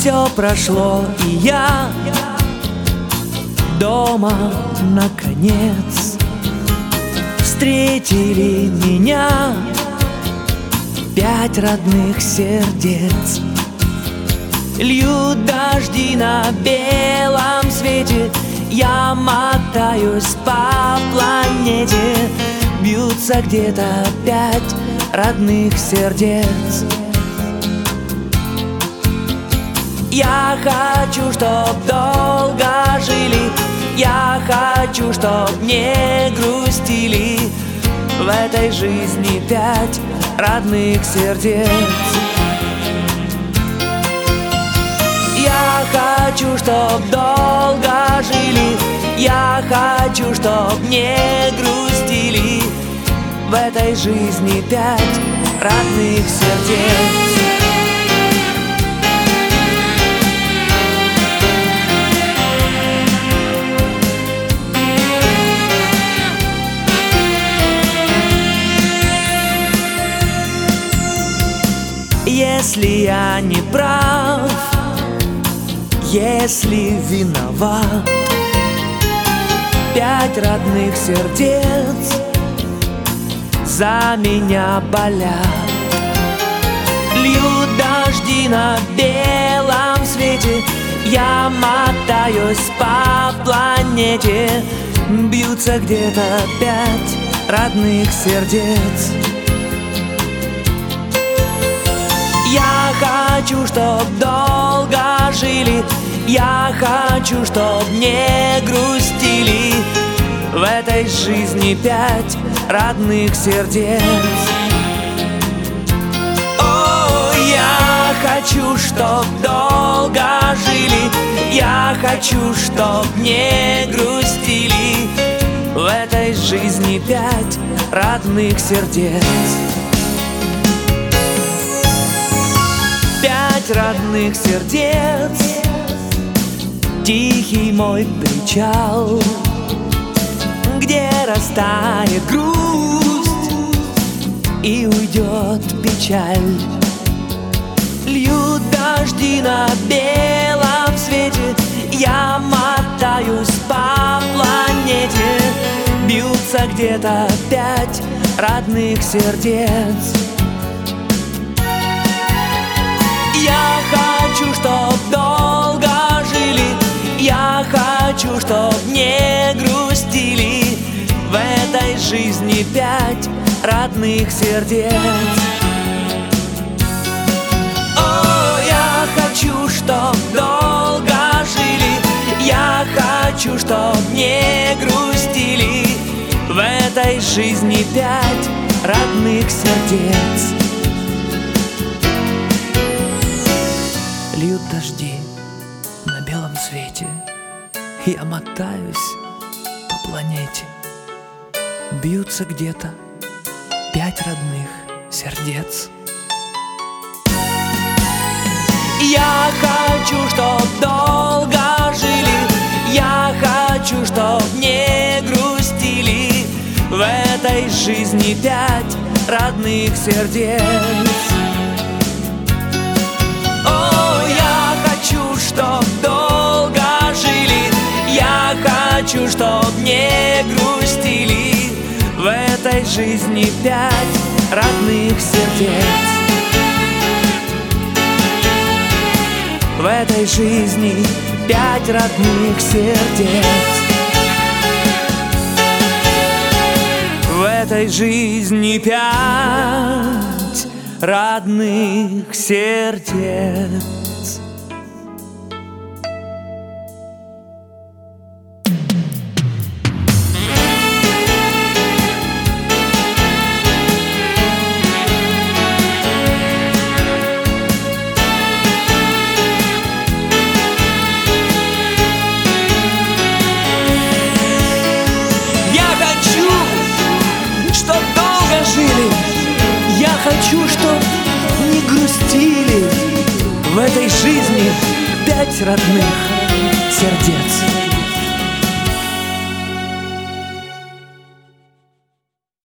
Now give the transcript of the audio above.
Все прошло, и я дома наконец. Встретили меня 5 родных сердец. Льют дожди на белом свете, я мотаюсь по планете. Бьются где-то 5 родных сердец. Я хочу, чтоб долго жили, я хочу, чтоб не грустили. В этой жизни 5 родных сердец. Я хочу, чтоб долго жили, я хочу, чтоб не грустили. В этой жизни 5 родных сердец. Если я не прав, если виноват, 5 родных сердец за меня болят. Льют дожди на белом свете, я мотаюсь по планете. Бьются где-то 5 родных сердец. Я хочу, чтоб долго жили, я хочу, чтоб не грустили. В этой жизни 5 родных сердец. О, я хочу, чтоб долго жили, я хочу, чтоб не грустили. В этой жизни 5 родных сердец. 5 родных сердец, тихий мой причал, где растает грусть и уйдет печаль. Льют дожди на белом свете, я мотаюсь по планете. Бьются где-то 5 родных сердец. Я хочу, чтоб долго жили, я хочу, чтоб не грустили. В этой жизни 5 родных сердец. О, я хочу, чтоб долго жили, я хочу, чтоб не грустили. В этой жизни 5 родных сердец. Льют дожди на белом свете, я мотаюсь по планете. Бьются где-то 5 родных сердец. Я хочу, чтоб долго жили, я хочу, чтоб не грустили. В этой жизни 5 родных сердец. Чтоб долго жили, я хочу, чтоб не грустили. В этой жизни 5 родных сердец. В этой жизни 5 родных сердец. В этой жизни 5 родных сердец. Я хочу, чтоб не грустили. В этой жизни 5 родных сердец.